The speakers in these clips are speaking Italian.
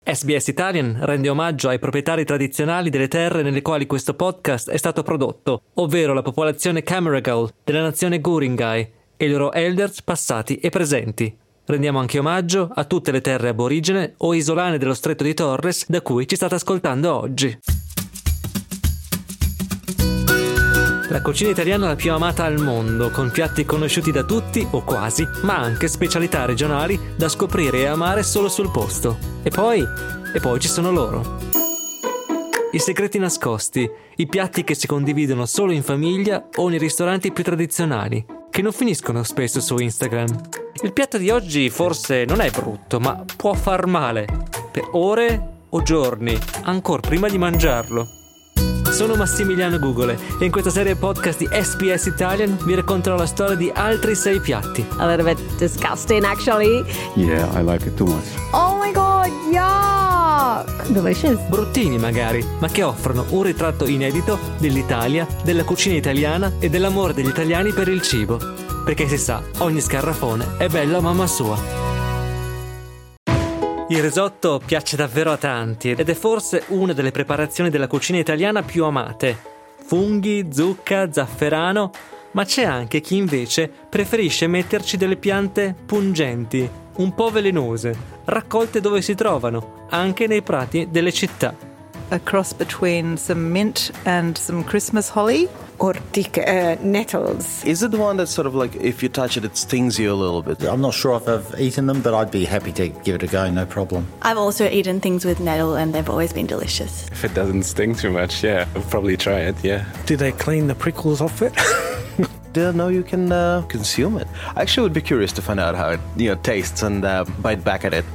SBS Italian rende omaggio ai proprietari tradizionali delle terre nelle quali questo podcast è stato prodotto, ovvero la popolazione Camaragal della nazione Guringai e i loro elders passati e presenti. Rendiamo anche omaggio a tutte le terre aborigene o isolane dello Stretto di Torres da cui ci state ascoltando oggi. La cucina italiana è la più amata al mondo, con piatti conosciuti da tutti, o quasi, ma anche specialità regionali da scoprire e amare solo sul posto. E poi ci sono loro. I segreti nascosti, i piatti che si condividono solo in famiglia o nei ristoranti più tradizionali, che non finiscono spesso su Instagram. Il piatto di oggi forse non è brutto, ma può far male, per ore o giorni, ancora prima di mangiarlo. Sono Massimiliano Gugole e in questa serie podcast di SBS Italian vi racconterò la storia di altri 6 piatti. A little bit disgusting, actually. Yeah, I like it too much. Oh my god, yuck! Delicious. Bruttini magari, ma che offrono un ritratto inedito dell'Italia, della cucina italiana e dell'amore degli italiani per il cibo. Perché si sa, ogni scarrafone è bello a mamma sua. Il risotto piace davvero a tanti ed è forse una delle preparazioni della cucina italiana più amate. Funghi, zucca, zafferano, ma c'è anche chi invece preferisce metterci delle piante pungenti, un po' velenose, raccolte dove si trovano, anche nei prati delle città. A cross between some mint and some Christmas holly. Ortiche, nettles. Is it the one that's sort of like, if you touch it, it stings you a little bit? I'm not sure if I've eaten them, but I'd be happy to give it a go, no problem. I've also eaten things with nettle and they've always been delicious. If it doesn't sting too much, yeah, I'll probably try it, yeah. Do they clean the prickles off it? Didn't know you can consume it. I actually would be curious to find out how it tastes and bite back at it.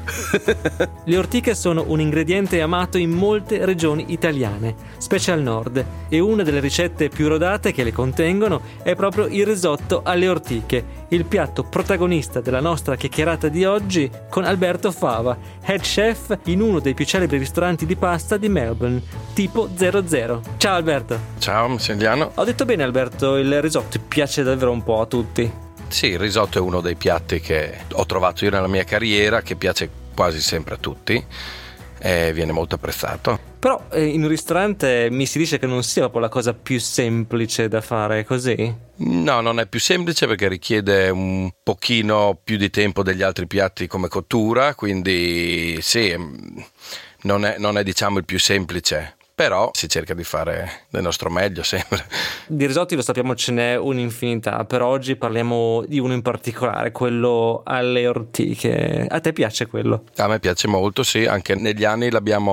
Le ortiche sono un ingrediente amato in molte regioni italiane, specie al nord, e una delle ricette più rodate che le contengono è proprio il risotto alle ortiche, il piatto protagonista della nostra chiacchierata di oggi con Alberto Fava, head chef in uno dei più celebri ristoranti di pasta di Melbourne, tipo 00. Ciao Alberto. Ciao Massimiliano. Ho detto bene Alberto, il risotto piace davvero un po' a tutti. Sì, il risotto è uno dei piatti che ho trovato io nella mia carriera, che piace quasi sempre a tutti e viene molto apprezzato. Però in un ristorante mi si dice che non sia proprio la cosa più semplice da fare, così? No, non è più semplice perché richiede un pochino più di tempo degli altri piatti come cottura, quindi sì, non è diciamo il più semplice. Però si cerca di fare del nostro meglio sempre. Di risotti lo sappiamo ce n'è un'infinità, per oggi parliamo di uno in particolare, quello alle ortiche. A te piace quello? A me piace molto, sì, anche negli anni l'abbiamo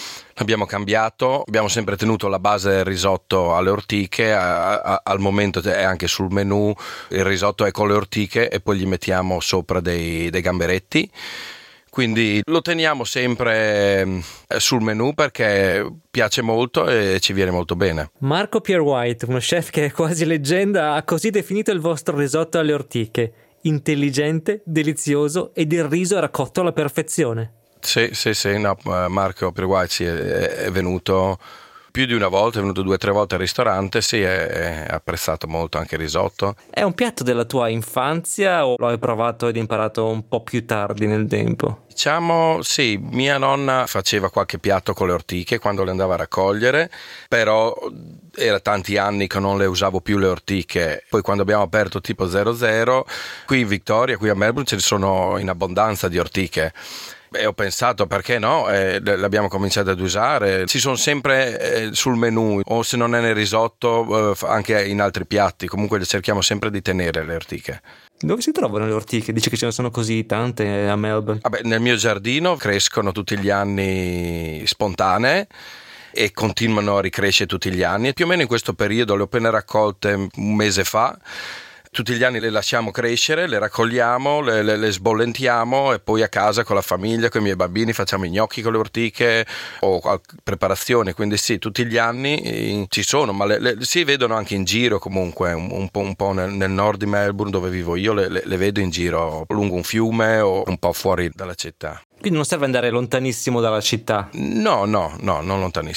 cambiato, abbiamo sempre tenuto la base del risotto alle ortiche, al momento è anche sul menù, il risotto è con le ortiche e poi gli mettiamo sopra dei gamberetti. Quindi lo teniamo sempre sul menù perché piace molto e ci viene molto bene. Marco Pierwhite, uno chef che è quasi leggenda, ha così definito il vostro risotto alle ortiche: intelligente, delizioso ed il riso era cotto alla perfezione. Sì, no, Marco Pierwhite sì, è venuto più di una volta, è venuto 2 o 3 volte al ristorante, sì, è apprezzato molto anche il risotto. È un piatto della tua infanzia o lo hai provato ed imparato un po' più tardi nel tempo? Diciamo sì, mia nonna faceva qualche piatto con le ortiche quando le andava a raccogliere, però era tanti anni che non le usavo più le ortiche. Poi quando abbiamo aperto tipo 00, qui in Victoria, qui a Melbourne ce ne sono in abbondanza di ortiche. E ho pensato perché no, l'abbiamo cominciato ad usare, ci sono sempre sul menù o se non è nel risotto anche in altri piatti, comunque cerchiamo sempre di tenere le ortiche. Dove si trovano le ortiche? Dici che ce ne sono così tante a Melbourne? Vabbè, nel mio giardino crescono tutti gli anni spontanee e continuano a ricrescere tutti gli anni, più o meno in questo periodo le ho appena raccolte un mese fa. Tutti gli anni le lasciamo crescere, le raccogliamo, le sbollentiamo e poi a casa con la famiglia, con i miei bambini facciamo i gnocchi con le ortiche o preparazioni, quindi sì, tutti gli anni ci sono, ma si vedono anche in giro comunque, un po' nel nord di Melbourne dove vivo io, le vedo in giro lungo un fiume o un po' fuori dalla città. Quindi non serve andare lontanissimo dalla città? No, non lontanissimo.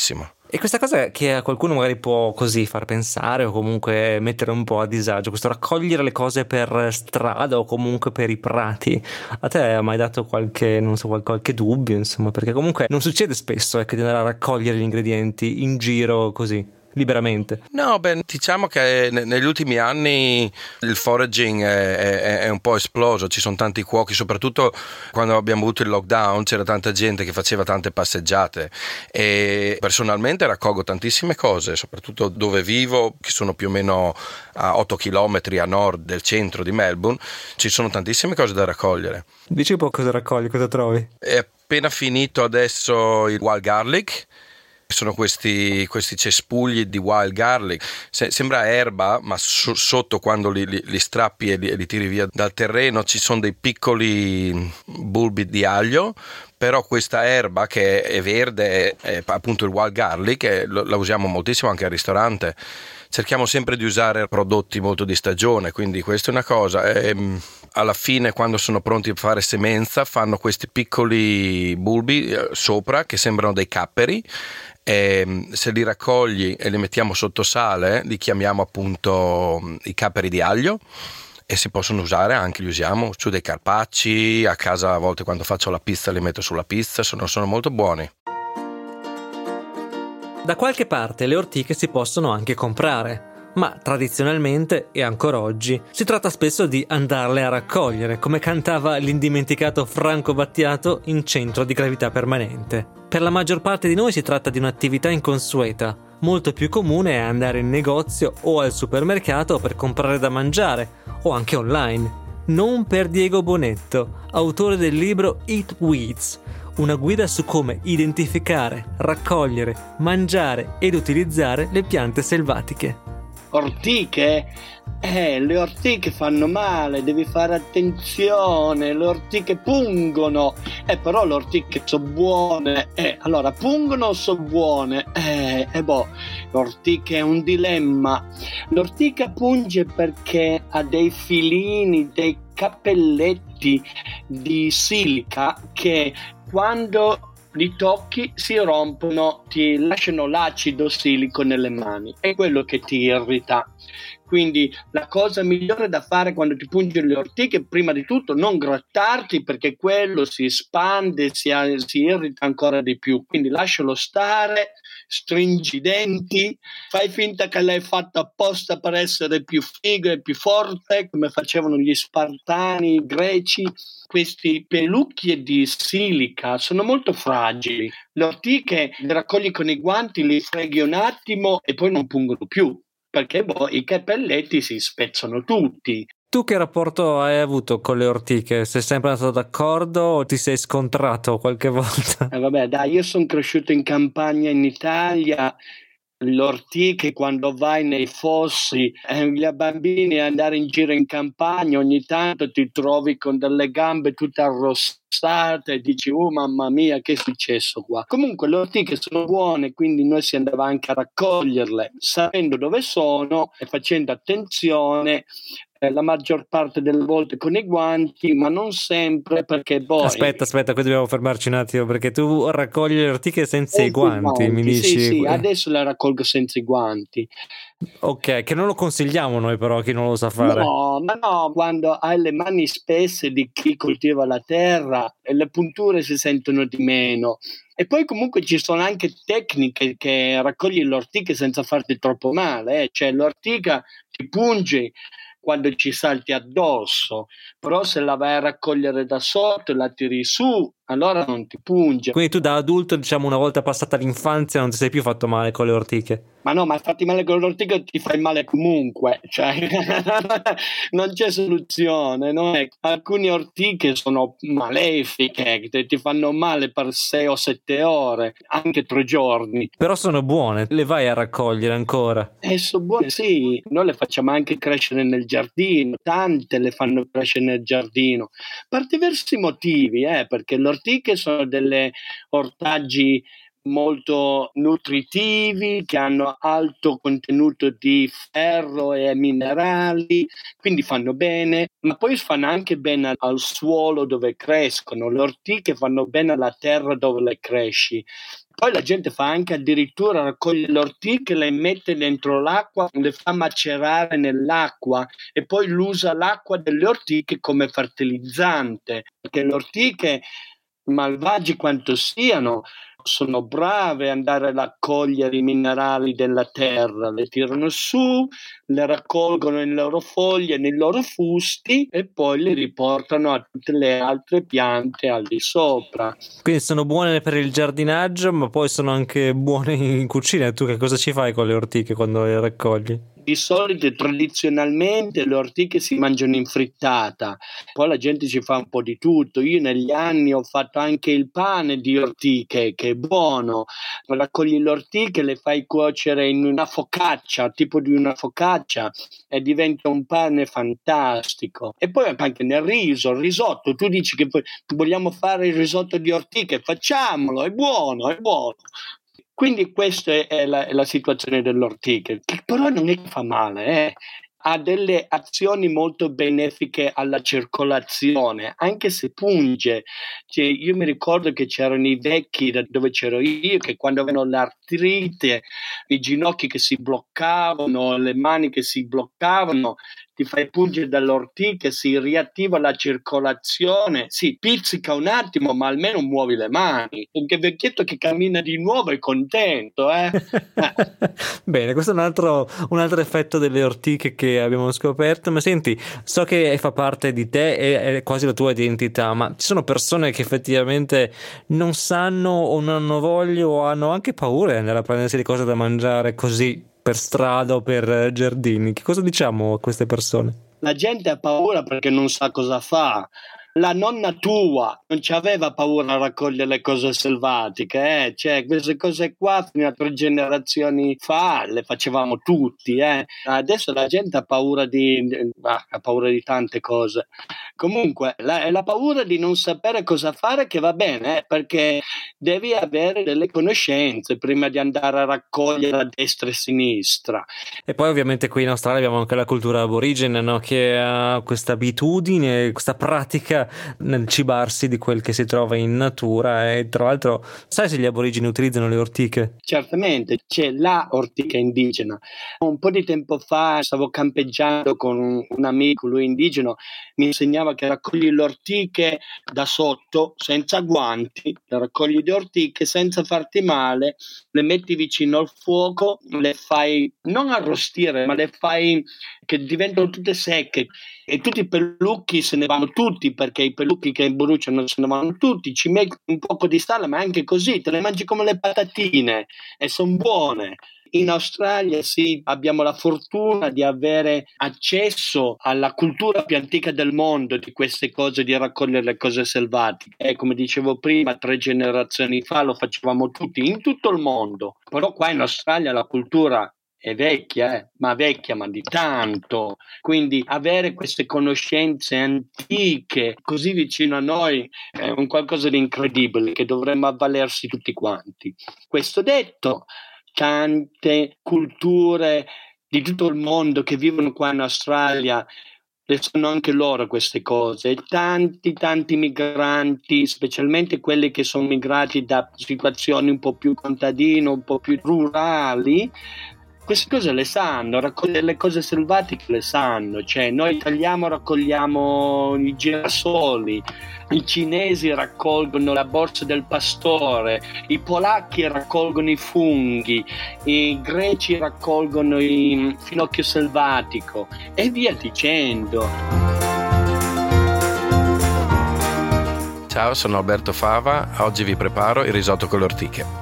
E questa cosa che a qualcuno magari può così far pensare o comunque mettere un po' a disagio, questo raccogliere le cose per strada o comunque per i prati, a te ha mai dato qualche dubbio, insomma, perché comunque non succede spesso di andare a raccogliere gli ingredienti in giro così, liberamente. No, diciamo che negli ultimi anni il foraging è un po' esploso, ci sono tanti cuochi, soprattutto quando abbiamo avuto il lockdown c'era tanta gente che faceva tante passeggiate e personalmente raccolgo tantissime cose, soprattutto dove vivo, che sono più o meno a 8 km a nord del centro di Melbourne, ci sono tantissime cose da raccogliere. Dici un po' cosa raccogli, cosa trovi? È appena finito adesso il wild garlic. Sono questi cespugli di wild garlic, sembra erba, ma sotto quando li strappi e li tiri via dal terreno ci sono dei piccoli bulbi di aglio, però questa erba che è verde è appunto il wild garlic e la usiamo moltissimo anche al ristorante. Cerchiamo sempre di usare prodotti molto di stagione, quindi questa è una cosa. Alla fine, quando sono pronti a fare semenza, fanno questi piccoli bulbi sopra che sembrano dei capperi. E se li raccogli e li mettiamo sotto sale, li chiamiamo appunto i capperi di aglio e si possono usare, anche li usiamo su dei carpacci, a casa a volte quando faccio la pizza li metto sulla pizza, sono molto buoni. Da qualche parte le ortiche si possono anche comprare, ma tradizionalmente, e ancora oggi, si tratta spesso di andarle a raccogliere, come cantava l'indimenticato Franco Battiato in Centro di Gravità Permanente. Per la maggior parte di noi si tratta di un'attività inconsueta. Molto più comune è andare in negozio o al supermercato per comprare da mangiare, o anche online. Non per Diego Bonetto, autore del libro Eat Weeds, una guida su come identificare, raccogliere, mangiare ed utilizzare le piante selvatiche. Ortiche? Le ortiche fanno male, devi fare attenzione, le ortiche pungono, però le ortiche sono buone, allora pungono o sono buone? L'ortica è un dilemma. L'ortica punge perché ha dei filini, dei cappelletti di silica che quando li tocchi si rompono, ti lasciano l'acido silico nelle mani, è quello che ti irrita. Quindi la cosa migliore da fare quando ti pungi le ortiche, prima di tutto non grattarti, perché quello si espande, si irrita ancora di più, quindi lascialo stare, stringi i denti, fai finta che l'hai fatto apposta per essere più figo e più forte, come facevano gli spartani greci. Questi pelucchie di silica sono molto fragili, le ortiche le raccogli con i guanti, li freghi un attimo e poi non pungono più, perché i cappelletti si spezzano tutti. Tu che rapporto hai avuto con le ortiche? Sei sempre andato d'accordo o ti sei scontrato qualche volta? Io sono cresciuto in campagna in Italia. Le ortiche, quando vai nei fossi, gli bambini andare in giro in campagna, ogni tanto ti trovi con delle gambe tutte arrossate e dici mamma mia, che è successo qua? Comunque le ortiche sono buone, quindi noi si andava anche a raccoglierle sapendo dove sono e facendo attenzione, la maggior parte delle volte con i guanti, ma non sempre, perché poi... Aspetta, qui dobbiamo fermarci un attimo, perché tu raccogli le ortiche senza i guanti, mi dici? Sì, adesso le raccolgo senza i guanti. Ok, che non lo consigliamo noi però, chi non lo sa fare. No, quando hai le mani spesse di chi coltiva la terra, le punture si sentono di meno. E poi comunque ci sono anche tecniche che raccogli le ortiche senza farti troppo male, cioè l'ortica ti punge quando ci salti addosso, però se la vai a raccogliere da sotto e la tiri su, allora non ti punge. Quindi tu da adulto, diciamo, una volta passata l'infanzia non ti sei più fatto male con le ortiche? Ma no, ma fatti male con le ortiche ti fai male comunque, cioè non c'è soluzione, no? Alcune ortiche sono malefiche, ti fanno male per 6 o 7 ore, anche 3 giorni. Però sono buone, le vai a raccogliere ancora? Sono buone, sì, noi le facciamo anche crescere nel giardino, tante le fanno crescere nel giardino, per diversi motivi, perché le ortiche sono delle ortaggi molto nutritivi, che hanno alto contenuto di ferro e minerali, quindi fanno bene, ma poi fanno anche bene al suolo dove crescono. Le ortiche fanno bene alla terra dove le cresci. Poi la gente fa anche addirittura, raccoglie le ortiche, le mette dentro l'acqua, le fa macerare nell'acqua e poi usa l'acqua delle ortiche come fertilizzante, perché le ortiche, malvagi quanto siano, sono brave ad andare a raccogliere i minerali della terra, le tirano su, le raccolgono nelle loro foglie, nei loro fusti e poi le riportano a tutte le altre piante al di sopra. Quindi sono buone per il giardinaggio, ma poi sono anche buone in cucina. Tu che cosa ci fai con le ortiche quando le raccogli? Di solito, tradizionalmente, le ortiche si mangiano in frittata, poi la gente ci fa un po' di tutto. Io negli anni ho fatto anche il pane di ortiche, che è buono. Raccogli le ortiche, le fai cuocere in una focaccia, tipo di una focaccia, e diventa un pane fantastico. E poi anche nel riso, il risotto. Tu dici che vogliamo fare il risotto di ortiche, facciamolo, è buono, è buono. Quindi questa è la situazione dell'ortica, che però non è che fa male, ha delle azioni molto benefiche alla circolazione, anche se punge. Cioè, io mi ricordo che c'erano i vecchi da dove c'ero io, che quando avevano l'artrite, i ginocchi che si bloccavano, le mani che si bloccavano, ti fai pungere dall'ortica, si riattiva la circolazione, si pizzica un attimo, ma almeno muovi le mani. Anche vecchietto che cammina di nuovo è contento, Bene, questo è un altro effetto delle ortiche che abbiamo scoperto. Ma senti, so che fa parte di te e è quasi la tua identità, ma ci sono persone che effettivamente non sanno o non hanno voglia o hanno anche paura di andare a prendersi le cose da mangiare così per strada o per giardini. Che cosa diciamo a queste persone? La gente ha paura perché non sa cosa fa. La nonna tua non ci aveva paura a raccogliere le cose selvatiche, Cioè, queste cose qua fino a 3 generazioni fa le facevamo tutti, Adesso la gente ha paura di tante cose. Comunque è la paura di non sapere cosa fare, che va bene, perché devi avere delle conoscenze prima di andare a raccogliere a destra e a sinistra. E poi ovviamente qui in Australia abbiamo anche la cultura aborigene, no? Che ha questa abitudine, questa pratica nel cibarsi di quel che si trova in natura. E tra l'altro, sai se gli aborigeni utilizzano le ortiche? Certamente, c'è la ortica indigena. Un po' di tempo fa stavo campeggiando con un amico, lui indigeno, mi insegnava che raccogli le ortiche da sotto, senza guanti, le raccogli le ortiche senza farti male, le metti vicino al fuoco, le fai non arrostire, ma le fai che diventano tutte secche, e tutti i pelucchi se ne vanno tutti, perché i pelucchi che bruciano se ne vanno tutti. Ci metti un poco di sale, ma anche così te le mangi come le patatine e sono buone. In Australia sì, abbiamo la fortuna di avere accesso alla cultura più antica del mondo di queste cose, di raccogliere le cose selvatiche. E come dicevo prima, 3 generazioni fa lo facevamo tutti in tutto il mondo. Però qua in Australia la cultura è vecchia, ma di tanto. Quindi avere queste conoscenze antiche così vicino a noi è un qualcosa di incredibile che dovremmo avvalersi tutti quanti. Questo detto, tante culture di tutto il mondo che vivono qua in Australia le sanno anche loro queste cose. Tanti migranti, specialmente quelli che sono migrati da situazioni un po' più contadine, un po' più rurali, queste cose le sanno, raccogliere le cose selvatiche le sanno. Cioè, noi italiani raccogliamo i girasoli, i cinesi raccolgono la borsa del pastore, i polacchi raccolgono i funghi, i greci raccolgono il finocchio selvatico e via dicendo. Ciao, sono Alberto Fava, oggi vi preparo il risotto con le ortiche.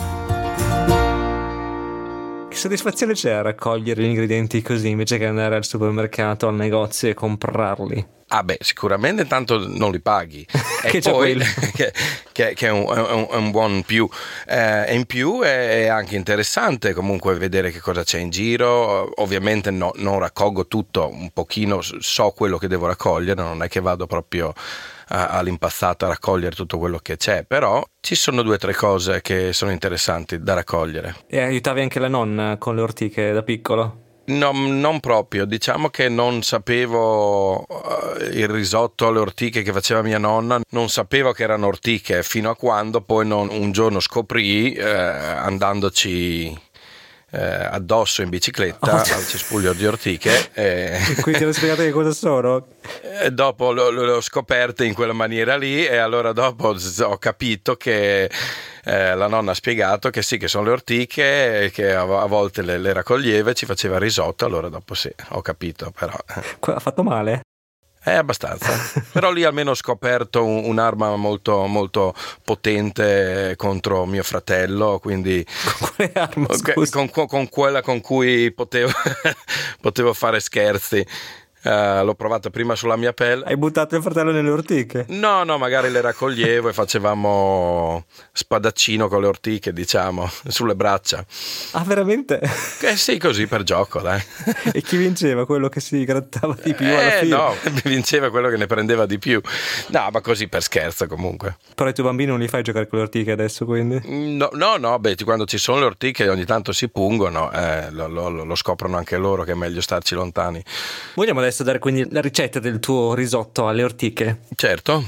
Che soddisfazione c'è a raccogliere gli ingredienti così invece che andare al supermercato, al negozio e comprarli? Ah beh, sicuramente tanto non li paghi che e poi che è un buon più, e in più è anche interessante comunque vedere che cosa c'è in giro. Ovviamente non raccolgo tutto, un pochino so quello che devo raccogliere, non è che vado proprio all'impazzata a raccogliere tutto quello che c'è, però ci sono 2 o 3 cose che sono interessanti da raccogliere. E aiutavi anche la nonna con le ortiche da piccolo? No, non proprio, diciamo che non sapevo il risotto alle ortiche che faceva mia nonna, non sapevo che erano ortiche fino a quando poi un giorno scoprì, andandoci addosso in bicicletta al cespuglio di ortiche. Quindi ti hanno spiegato che cosa sono? E dopo l'ho scoperte in quella maniera lì, e allora dopo ho capito che la nonna ha spiegato che sì, che sono le ortiche, che a volte le raccoglieva e ci faceva risotto. Allora dopo sì, ho capito, però Ha fatto male? Abbastanza. Però lì almeno ho scoperto un'arma molto, molto potente contro mio fratello, quindi Con quale arma, scusa? con quella con cui potevo fare scherzi. L'ho provata prima sulla mia pelle. Hai buttato il fratello nelle ortiche? No, magari le raccoglievo e facevamo spadaccino con le ortiche, diciamo, sulle braccia. Ah, veramente? Sì, così per gioco, dai. E chi vinceva? Quello che si grattava di più alla fine? No, vinceva quello che ne prendeva di più. No, ma così per scherzo comunque. Però i tuoi bambini non li fai giocare con le ortiche adesso, quindi? No, beh, quando ci sono le ortiche ogni tanto si pungono, lo scoprono anche loro che è meglio starci lontani. Vogliamo adesso dare quindi la ricetta del tuo risotto alle ortiche? Certo.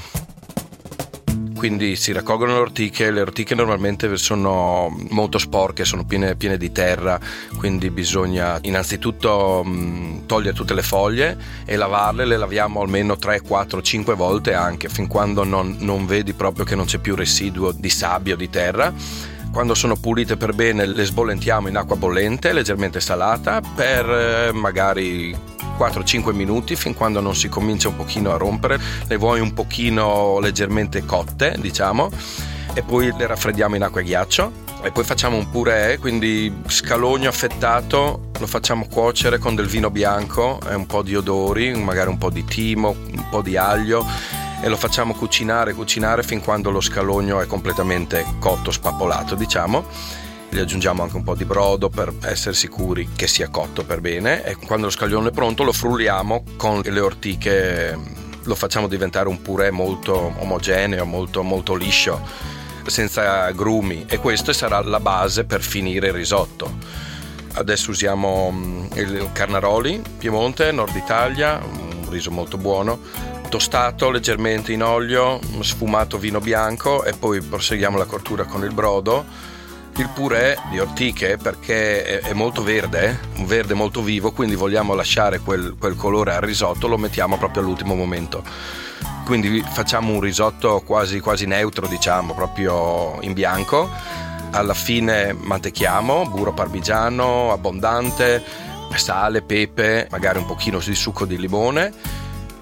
Quindi si raccolgono le ortiche normalmente sono molto sporche, sono piene di terra, quindi bisogna innanzitutto togliere tutte le foglie e lavarle. Le laviamo almeno 3, 4, 5 volte anche, fin quando non vedi proprio che non c'è più residuo di sabbia o di terra. Quando sono pulite per bene le sbollentiamo in acqua bollente, leggermente salata, per magari 4-5 minuti, fin quando non si comincia un pochino a rompere. Le vuoi un pochino leggermente cotte, diciamo, e poi le raffreddiamo in acqua e ghiaccio e poi facciamo un purè, quindi scalogno affettato, lo facciamo cuocere con del vino bianco e un po' di odori, magari un po' di timo, un po' di aglio, e lo facciamo cucinare fin quando lo scalogno è completamente cotto, spappolato, diciamo. Gli aggiungiamo anche un po' di brodo per essere sicuri che sia cotto per bene, e quando lo scaglione è pronto lo frulliamo con le ortiche, lo facciamo diventare un purè molto omogeneo, molto, molto liscio, senza grumi, e questa sarà la base per finire il risotto. Adesso usiamo il Carnaroli, Piemonte, Nord Italia, un riso molto buono, tostato leggermente in olio, sfumato vino bianco, e poi proseguiamo la cottura con il brodo. Il purè di ortiche, perché è molto verde, un verde molto vivo, quindi vogliamo lasciare quel colore al risotto, lo mettiamo proprio all'ultimo momento. Quindi facciamo un risotto quasi neutro, diciamo, proprio in bianco. Alla fine mantechiamo, burro parmigiano abbondante, sale, pepe, magari un pochino di succo di limone.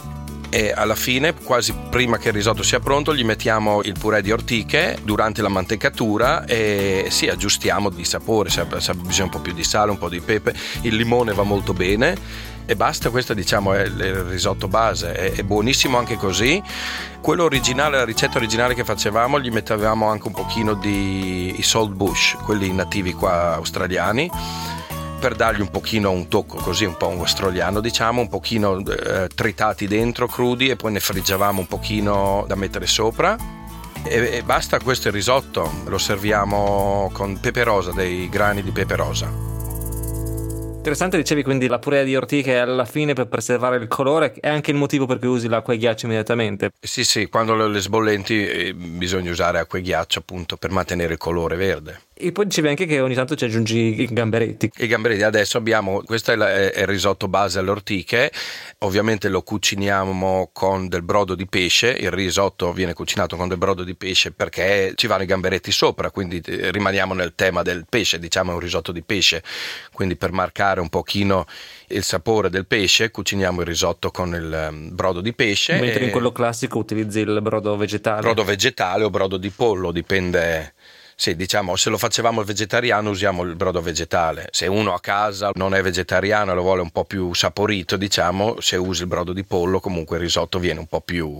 E alla fine, quasi prima che il risotto sia pronto, gli mettiamo il purè di ortiche durante la mantecatura e aggiustiamo di sapore, se ha bisogno un po' più di sale, un po' di pepe. Il limone va molto bene e basta. Questo, diciamo, è il risotto base, è buonissimo anche così. Quello originale, la ricetta originale che facevamo, gli mettevamo anche un pochino di saltbush, quelli nativi qua australiani, per dargli un pochino un tocco, così un po' un australiano, diciamo, un pochino tritati dentro, crudi, e poi ne friggevamo un pochino da mettere sopra e basta. Questo è il risotto. Lo serviamo con pepe rosa, dei grani di pepe rosa. Interessante, dicevi quindi la purè di ortiche alla fine per preservare il colore, è anche il motivo per cui usi l'acqua e ghiaccio immediatamente. Sì, quando le sbollenti bisogna usare acqua e ghiaccio, appunto, per mantenere il colore verde. E poi dicevi anche che ogni tanto ci aggiungi i gamberetti. I gamberetti adesso abbiamo, questo è il risotto base alle ortiche, ovviamente lo cuciniamo con del brodo di pesce. Il risotto viene cucinato con del brodo di pesce perché ci vanno i gamberetti sopra, quindi rimaniamo nel tema del pesce, diciamo è un risotto di pesce, quindi per marcare un pochino il sapore del pesce cuciniamo il risotto con il brodo di pesce. Mentre in quello classico utilizzi il brodo vegetale. Brodo vegetale o brodo di pollo, dipende. Sì, diciamo, se lo facevamo vegetariano usiamo il brodo vegetale. Se uno a casa non è vegetariano e lo vuole un po' più saporito, diciamo, se usi il brodo di pollo, comunque il risotto viene un po' più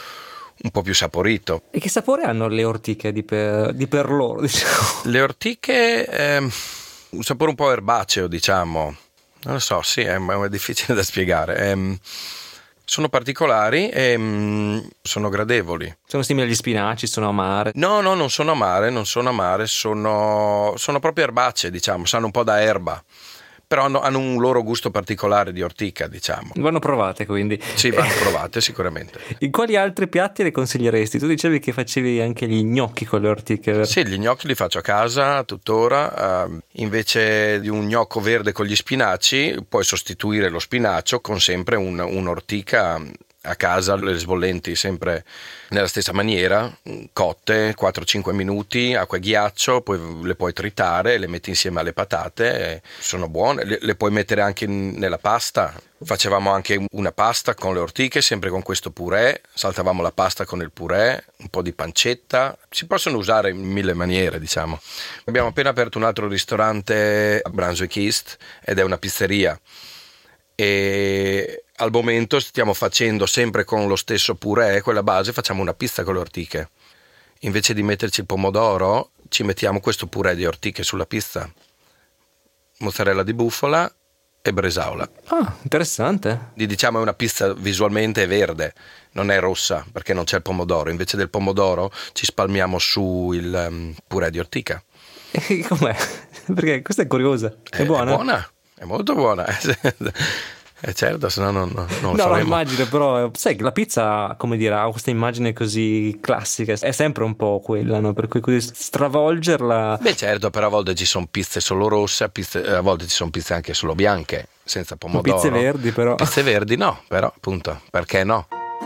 saporito. E che sapore hanno le ortiche di per loro, diciamo? Le ortiche un sapore un po' erbaceo, diciamo. Non lo so, sì, è difficile da spiegare. Sono particolari e sono gradevoli. Sono simili agli spinaci, sono amare? No, non sono amare, sono proprio erbacee, diciamo, sanno un po' da erba. Però hanno un loro gusto particolare di ortica, diciamo. Vanno provate, quindi. Sì, vanno provate sicuramente. In quali altri piatti le consiglieresti? Tu dicevi che facevi anche gli gnocchi con le ortiche, vero? Sì, gli gnocchi li faccio a casa tuttora. Invece di un gnocco verde con gli spinaci, puoi sostituire lo spinacio con sempre un'ortica a casa, le sbollenti sempre nella stessa maniera, cotte 4-5 minuti, acqua e ghiaccio, poi le puoi tritare, le metti insieme alle patate, sono buone, le puoi mettere anche nella pasta. Facevamo anche una pasta con le ortiche, sempre con questo purè, saltavamo la pasta con il purè, un po' di pancetta, si possono usare in 1000 maniere, diciamo. Abbiamo appena aperto un altro ristorante a Brunswick East ed è una pizzeria, e al momento stiamo facendo sempre con lo stesso purè, quella base, facciamo una pizza con le ortiche. Invece di metterci il pomodoro, ci mettiamo questo purè di ortiche sulla pizza, mozzarella di bufala e bresaola. Ah, interessante. Diciamo è una pizza visualmente verde, non è rossa perché non c'è il pomodoro. Invece del pomodoro ci spalmiamo su il purè di ortica. E com'è? Perché questa è curiosa. È buona? È buona, è molto buona. Certo, se no non lo faremo. No, immagino, però sai che la pizza, come dire, ha questa immagine così classica, è sempre un po' quella, no? Per cui così stravolgerla. Beh, certo, però a volte ci sono pizze solo rosse, a volte ci sono pizze anche solo bianche, senza pomodoro. Pizze verdi, però. Pizze verdi no, però appunto, perché no?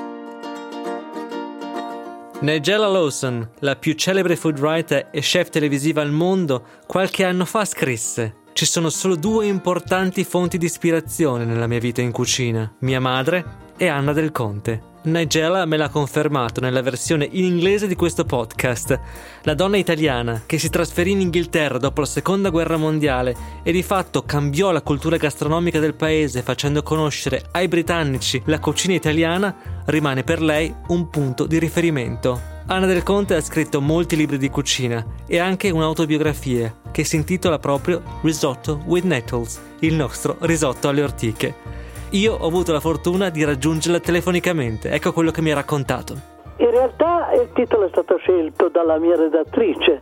Nigella Lawson, la più celebre food writer e chef televisiva al mondo, qualche anno fa scrisse: ci sono solo 2 importanti fonti di ispirazione nella mia vita in cucina, mia madre e Anna Del Conte. Nigella me l'ha confermato nella versione in inglese di questo podcast. La donna italiana che si trasferì in Inghilterra dopo la seconda guerra mondiale e di fatto cambiò la cultura gastronomica del paese facendo conoscere ai britannici la cucina italiana, rimane per lei un punto di riferimento. Anna Del Conte ha scritto molti libri di cucina e anche un'autobiografia che si intitola proprio Risotto with Nettles, il nostro risotto alle ortiche. Io ho avuto la fortuna di raggiungerla telefonicamente, ecco quello che mi ha raccontato. In realtà il titolo è stato scelto dalla mia redattrice.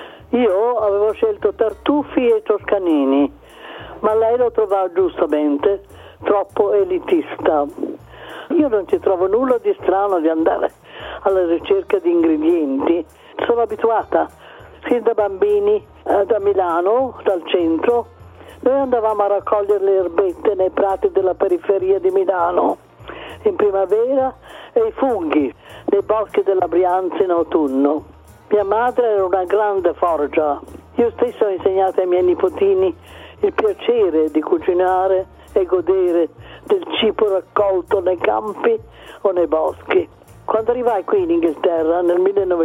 Io avevo scelto Tartufi e Toscanini, ma lei lo trovava giustamente troppo elitista. Io non ci trovo nulla di strano di andare alla ricerca di ingredienti. Sono abituata sin da bambini da Milano, dal centro. Noi andavamo a raccogliere le erbette nei prati della periferia di Milano in primavera e i funghi nei boschi della Brianza in autunno. Mia madre era una grande forgia. Io stesso ho insegnato ai miei nipotini il piacere di cucinare e godere del cibo raccolto nei campi o nei boschi. Quando arrivai qui in Inghilterra nel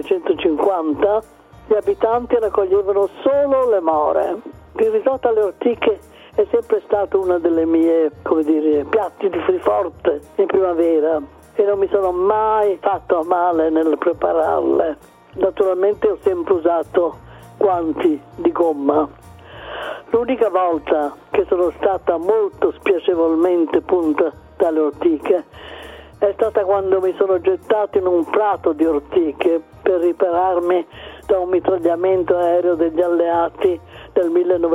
1950, gli abitanti raccoglievano solo le more. Il risotto alle ortiche è sempre stato uno delle mie, piatti di forte in primavera e non mi sono mai fatto male nel prepararle. Naturalmente ho sempre usato guanti di gomma. L'unica volta che sono stata molto spiacevolmente punta dalle ortiche è stata quando mi sono gettato in un prato di ortiche per ripararmi da un mitragliamento aereo degli alleati del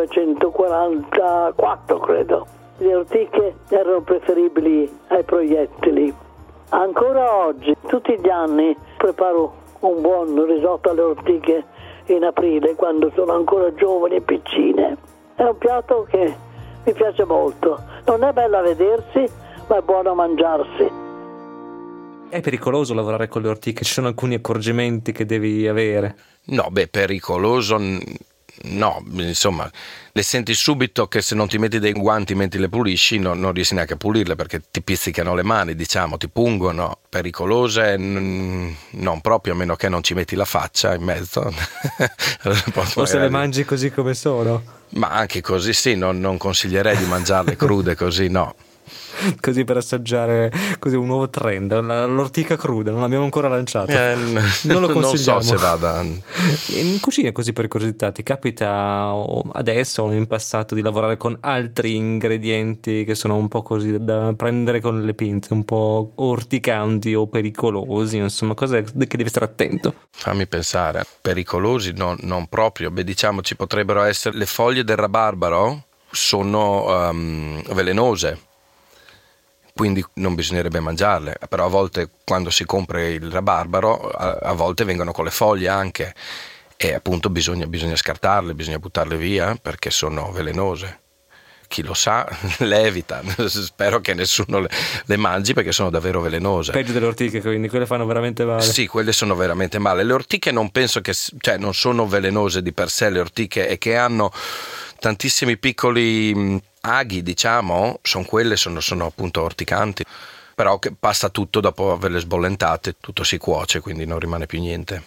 1944, credo. Le ortiche erano preferibili ai proiettili. Ancora oggi, tutti gli anni, preparo un buon risotto alle ortiche in aprile, quando sono ancora giovani e piccine. È un piatto che mi piace molto. Non è bello a vedersi, ma è buono a mangiarsi. È pericoloso lavorare con le ortiche? Ci sono alcuni accorgimenti che devi avere? No, pericoloso no, insomma, le senti subito che se non ti metti dei guanti mentre le pulisci non riesci neanche a pulirle perché ti pizzicano le mani, diciamo, ti pungono. Pericolose non proprio, a meno che non ci metti la faccia in mezzo. O se le mangi così come sono? Ma anche così sì, non consiglierei di mangiarle crude così, no. così per assaggiare così un nuovo trend, l'ortica cruda, non l'abbiamo ancora lanciato. Non lo consigliamo. Non so se vada. In cucina, così per curiosità, ti capita adesso o in passato di lavorare con altri ingredienti che sono un po' così da prendere con le pinze, un po' orticanti o pericolosi, insomma, cose che devi stare attento? Fammi pensare, pericolosi non proprio. Beh, diciamo ci potrebbero essere le foglie del rabarbaro, sono velenose, quindi non bisognerebbe mangiarle, però a volte quando si compra il rabarbaro a volte vengono con le foglie anche, e appunto bisogna scartarle, bisogna buttarle via perché sono velenose. Chi lo sa le evita, spero che nessuno le mangi perché sono davvero velenose. Peggio delle ortiche, quindi quelle fanno veramente male. Sì, quelle sono veramente male. Le ortiche non penso che, cioè non sono velenose di per sé le ortiche, e che hanno tantissimi piccoli aghi, diciamo, sono appunto orticanti, però che passa tutto dopo averle sbollentate, tutto si cuoce, quindi non rimane più niente.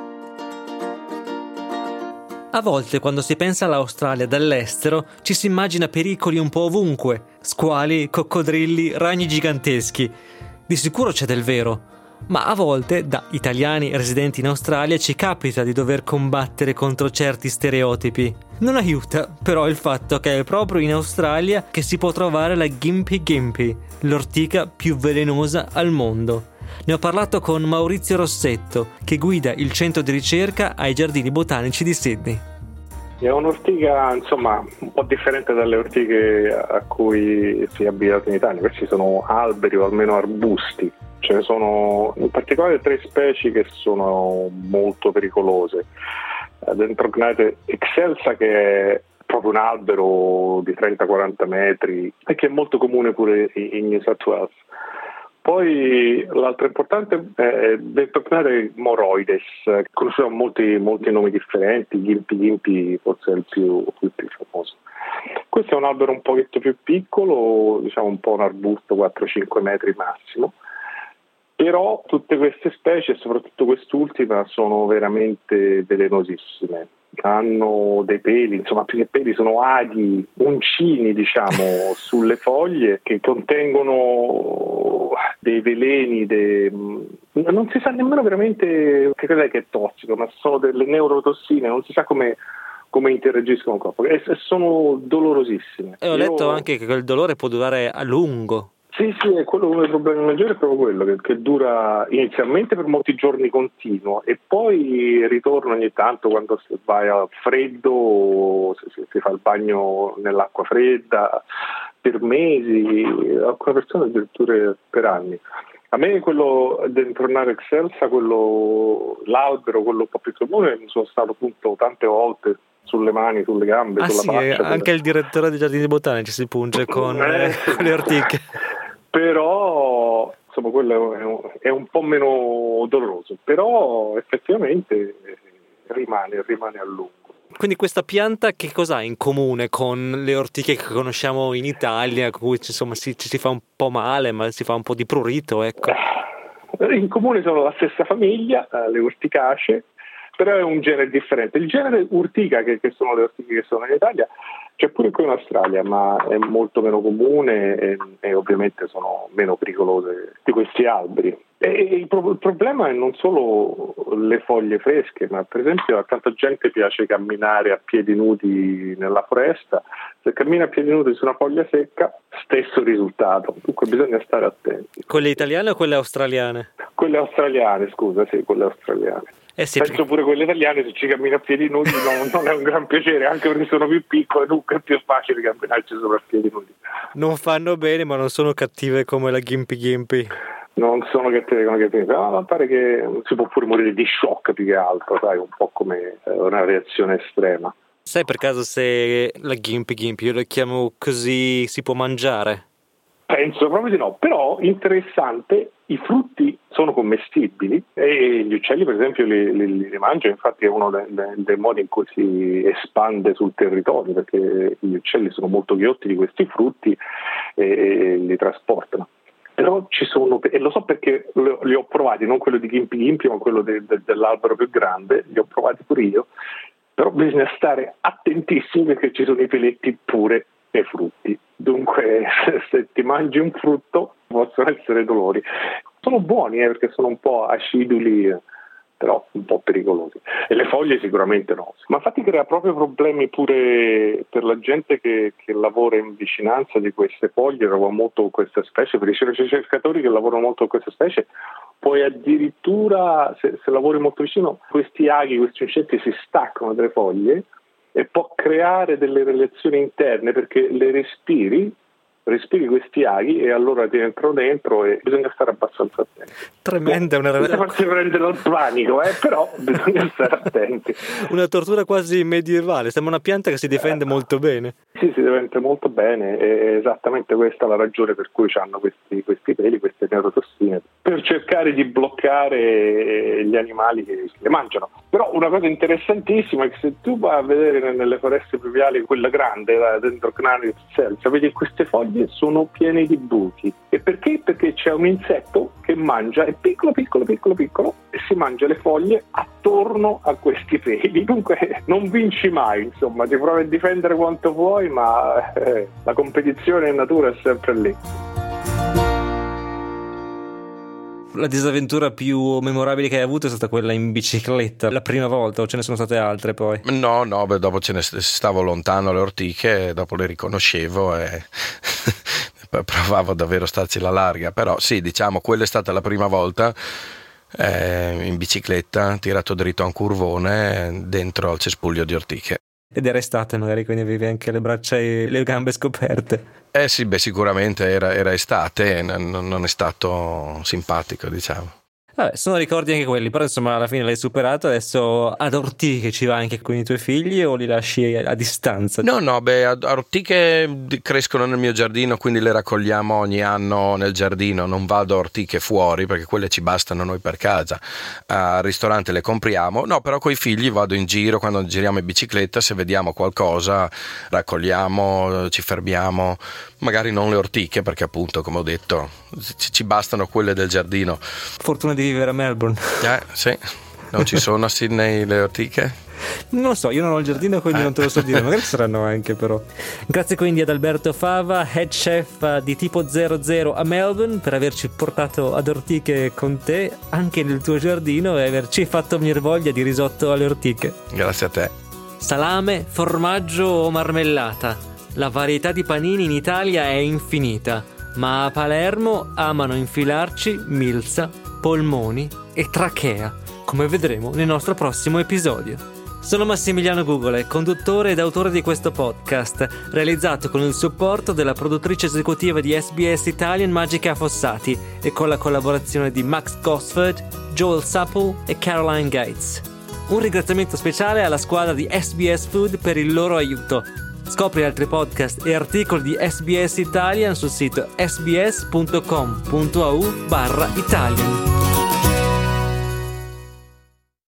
A volte quando si pensa all'Australia dall'estero ci si immagina pericoli un po' ovunque, squali, coccodrilli, ragni giganteschi. Di sicuro c'è del vero, ma a volte da italiani residenti in Australia ci capita di dover combattere contro certi stereotipi. Non aiuta però il fatto che è proprio in Australia che si può trovare la Gympie Gympie, l'ortica più velenosa al mondo. Ne ho parlato con Maurizio Rossetto, che guida il centro di ricerca ai Giardini Botanici di Sydney. È un'ortica, insomma, un po' differente dalle ortiche a cui si è abituati in Italia, perché ci sono alberi o almeno arbusti. Ce ne sono in particolare 3 specie che sono molto pericolose. Dendrognathe excelsa, che è proprio un albero di 30-40 metri e che è molto comune pure in New South Wales. Poi l'altro importante è Dendrognathe moroides, conosciamo molti nomi differenti, Gympie Gympie forse è il più famoso. Questo è un albero un pochetto più piccolo, diciamo un po' un arbusto 4-5 metri massimo, però tutte queste specie, soprattutto quest'ultima, sono veramente velenosissime. Hanno dei peli, insomma più che peli sono aghi, uncini diciamo sulle foglie che contengono dei veleni, non si sa nemmeno veramente che cos'è che è tossico, ma sono delle neurotossine, non si sa come interagiscono con il corpo e sono dolorosissime. E ho letto anche che quel dolore può durare a lungo. Sì, è quello, uno dei problemi maggiori è proprio quello, che dura inizialmente per molti giorni continuo e poi ritorna ogni tanto quando vai a freddo, si fa il bagno nell'acqua fredda per mesi, alcune persone addirittura per anni. A me quello Dendrognathe excelsa, l'albero, quello un po' più comune, sono stato appunto tante volte sulle mani, sulle gambe, sulla faccia. Anche il direttore dei Giardini Botanici si punge con le ortiche. Però insomma quello è un po' meno doloroso, però effettivamente rimane a lungo. Quindi questa pianta che cosa ha in comune con le ortiche che conosciamo in Italia, con cui insomma ci si fa un po' male, ma si fa un po' di prurito, ecco? In comune sono la stessa famiglia, le orticacee, però è un genere differente. Il genere urtica, che sono le ortiche che sono in Italia, c'è pure qui in Australia, ma è molto meno comune e ovviamente sono meno pericolose di questi alberi. E il problema è non solo le foglie fresche, ma per esempio a tanta gente piace camminare a piedi nudi nella foresta. Se cammina a piedi nudi su una foglia secca, stesso risultato. Dunque bisogna stare attenti. Quelle italiane o quelle australiane? Quelle australiane, scusa, sì, quelle australiane. Sì, penso pure quelle italiane, se ci cammina a piedi nudi non è un gran piacere, anche perché sono più piccole, dunque è più facile camminarci sopra a piedi nudi. Non fanno bene, ma non sono cattive come la Gympie Gympie. Non sono cattive come la Gympie Gympie, ma pare che si può pure morire di shock più che altro, sai, un po' come una reazione estrema. Sai per caso se la Gympie Gympie, io la chiamo così, si può mangiare? Penso proprio di no, però interessante, i frutti sono commestibili e gli uccelli per esempio li mangiano, infatti è uno dei modi in cui si espande sul territorio, perché gli uccelli sono molto ghiotti di questi frutti e li trasportano. Però ci sono, e lo so perché li ho provati, non quello di Gympie Gympie ma quello dell'albero più grande, li ho provati pure io, però bisogna stare attentissimi perché ci sono i peletti pure nei frutti. Dunque, se ti mangi un frutto possono essere dolori. Sono buoni perché sono un po' aciduli, però un po' pericolosi. E le foglie sicuramente no. Ma infatti crea proprio problemi pure per la gente che lavora in vicinanza di queste foglie, lavora molto con queste specie, per i ricercatori che lavorano molto con queste specie. Poi addirittura se lavori molto vicino, questi aghi, questi insetti si staccano dalle foglie e può creare delle relazioni interne perché le respiri questi aghi e allora ti entrano dentro e bisogna stare abbastanza attenti. Tremenda una relazione. Farsi prendere il panico, però bisogna stare attenti. Una tortura quasi medievale, sembra una pianta che si difende molto bene. Sì, si difende molto bene, è esattamente questa la ragione per cui hanno questi peli, queste neurotossine, per cercare di bloccare gli animali che le mangiano. Però una cosa interessantissima è che se tu vai a vedere nelle foreste pluviali, quella grande, la Dendrocnarius celsa, vedi queste foglie sono piene di buchi. E perché? Perché c'è un insetto che mangia, è piccolo e si mangia le foglie attorno a questi peli. Dunque non vinci mai, insomma, ti provi a difendere quanto vuoi, ma la competizione in natura è sempre lì. La disavventura più memorabile che hai avuto è stata quella in bicicletta, la prima volta, o ce ne sono state altre poi? No, dopo stavo lontano alle ortiche, dopo le riconoscevo e provavo davvero a starci alla larga, però sì, diciamo, quella è stata la prima volta in bicicletta, tirato dritto a un curvone dentro al cespuglio di ortiche. Ed era estate magari, quindi avevi anche le braccia e le gambe scoperte. Sì, sicuramente era estate, non è stato simpatico, diciamo. Vabbè, sono ricordi anche quelli, però insomma alla fine l'hai superato. Adesso ad ortiche ci vai anche con i tuoi figli o li lasci a distanza? No, a ortiche crescono nel mio giardino, quindi le raccogliamo ogni anno nel giardino, non vado a ortiche fuori perché quelle ci bastano noi per casa. Al ristorante le compriamo, no, però coi figli vado in giro, quando giriamo in bicicletta, se vediamo qualcosa raccogliamo, ci fermiamo, magari non le ortiche perché appunto, come ho detto, ci bastano quelle del giardino. Fortuna di vivere a Melbourne. Sì, non ci sono a Sydney le ortiche? Non lo so, io non ho il giardino, quindi non te lo so dire, magari saranno anche, però. Grazie quindi ad Alberto Fava, head chef di Tipo 00 a Melbourne, per averci portato ad ortiche con te anche nel tuo giardino e averci fatto venire voglia di risotto alle ortiche. Grazie a te. Salame, formaggio o marmellata, la varietà di panini in Italia è infinita, ma a Palermo amano infilarci milza, polmoni e trachea, come vedremo nel nostro prossimo episodio. Sono Massimiliano Gugole, conduttore ed autore di questo podcast, realizzato con il supporto della produttrice esecutiva di SBS Italian Magica Fossati e con la collaborazione di Max Gosford, Joel Supple e Caroline Gates. Un ringraziamento speciale alla squadra di SBS Food per il loro aiuto. Scopri altri podcast e articoli di SBS Italian sul sito sbs.com.au/Italian.